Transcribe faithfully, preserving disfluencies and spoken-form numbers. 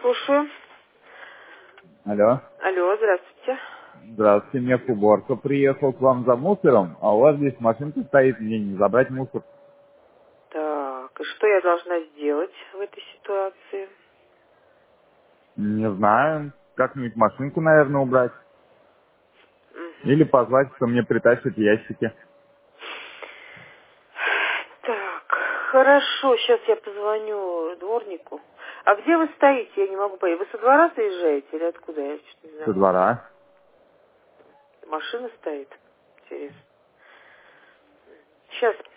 слушаю. Алло. Алло, здравствуйте. Здравствуйте, мехуборка приехал к вам за мусором, а у вас здесь машинка стоит, мне не забрать мусор. Так, и что я должна сделать в этой ситуации? Не знаю, как-нибудь машинку, наверное, убрать. Или Мгм. позвать, кто мне притащит ящики. Так, хорошо, сейчас я позвоню дворнику. А где вы стоите? Я не могу понять. Вы со двора заезжаете или откуда? Я что-то не Со знаю. двора. Машина стоит? Интересно. Сейчас